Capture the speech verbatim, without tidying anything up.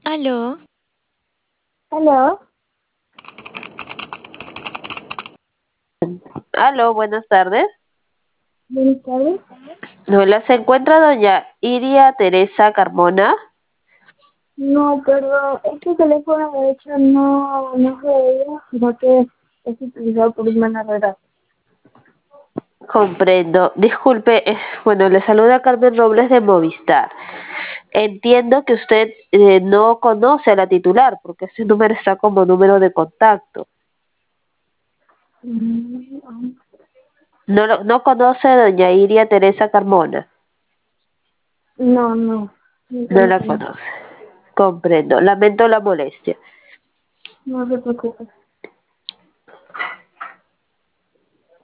Aló, Hola, Aló, buenas tardes. buenas tardes. Hola, ¿se encuentra doña Iria Teresa Carmona? No, pero este teléfono de hecho no, no es de ella, sino que es utilizado por una narradora. Comprendo. Disculpe, eh, bueno, le saluda Carmen Robles de Movistar. Entiendo que usted eh, no conoce a la titular, porque ese número está como número de contacto. Mm, No, lo- no conoce a doña Iria Teresa Carmona. No, no, nunca No lo la conozco. conoce. Comprendo. Lamento la molestia. No se preocupe.